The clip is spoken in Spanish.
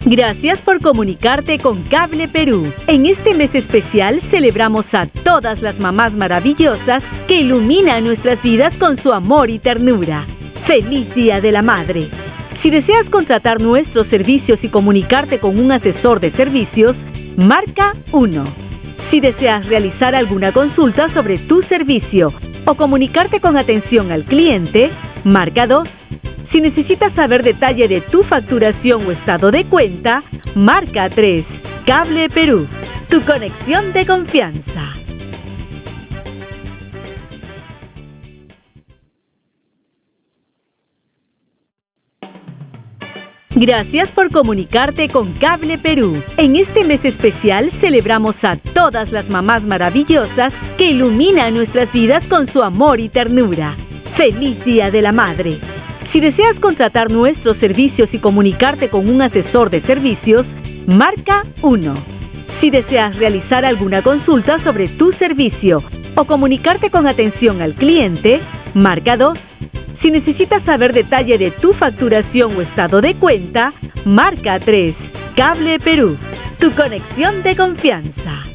Gracias por comunicarte con Cable Perú. En este mes especial celebramos a todas las mamás maravillosas que iluminan nuestras vidas con su amor y ternura. ¡Feliz Día de la Madre! Si deseas contratar nuestros servicios y comunicarte con un asesor de servicios, marca 1. Si deseas realizar alguna consulta sobre tu servicio o comunicarte con atención al cliente, marca 2. Si necesitas saber detalle de tu facturación o estado de cuenta, marca 3. Cable Perú, tu conexión de confianza. Gracias por comunicarte con Cable Perú. En este mes especial celebramos a todas las mamás maravillosas que iluminan nuestras vidas con su amor y ternura. ¡Feliz Día de la Madre! Si deseas contratar nuestros servicios y comunicarte con un asesor de servicios, marca 1. Si deseas realizar alguna consulta sobre tu servicio o comunicarte con atención al cliente, marca 2. Si necesitas saber detalle de tu facturación o estado de cuenta, marca 3. Cable Perú, tu conexión de confianza.